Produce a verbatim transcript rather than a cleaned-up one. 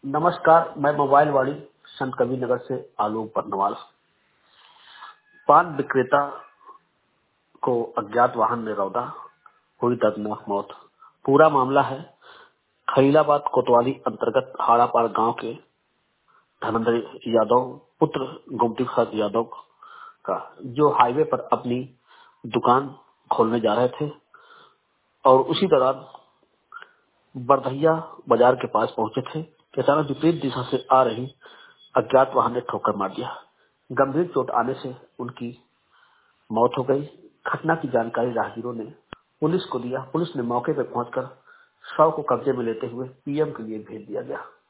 नमस्कार, मैं मोबाइल वाड़ी संत कबीर नगर से आलोक बर्नवाल। पान विक्रेता को अज्ञात वाहन ने रौंदा, हुई दर्दनाक मौत। पूरा मामला है खलीलाबाद कोतवाली अंतर्गत हाड़ापार गांव के धर्मेंद्र यादव पुत्र गोमती प्रसाद यादव का, जो हाईवे पर अपनी दुकान खोलने जा रहे थे और उसी दौरान बरधैया बाजार के पास पहुंचे थे कि अचानक विपरीत दिशा से आ रही अज्ञात वाहन ने ठोकर मार दिया। गंभीर चोट आने से उनकी मौत हो गई। घटना की जानकारी राहगीरों ने पुलिस को दिया। पुलिस ने मौके पर पहुंचकर शव को कब्जे में लेते हुए पीएम के लिए भेज दिया गया।